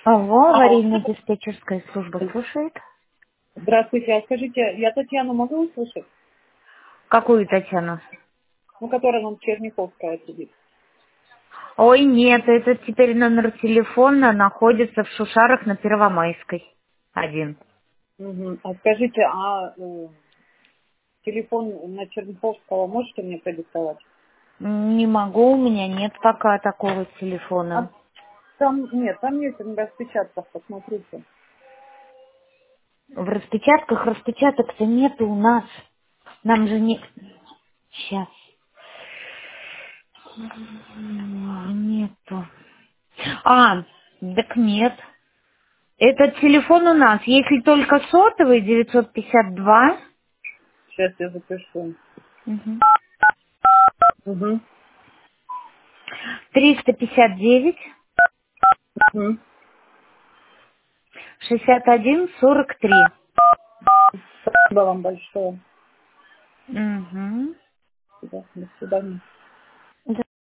Алло, Алло. аварийно-диспетчерская служба слушает. Здравствуйте, а скажите, я Татьяну могу услышать? Какую Татьяну? Ну, которая нам Черняховская сидит. Ой, нет, это теперь номер телефона находится в Шушарах на Первомайской. Один. Мгм. А скажите, телефон на Черняховского можете мне предоставить? Не могу, у меня нет пока такого А телефона. там, нет, там есть на распечатках, посмотрите. В распечатках распечаток-то нету у нас. Нам же не... Сейчас. Нету. А, так нет. Этот телефон у нас, если только сотовый, 952. Сейчас я запишу. Мгм. Угу. 359 Угу. 61 43. Спасибо вам большое. Угу. До свидания.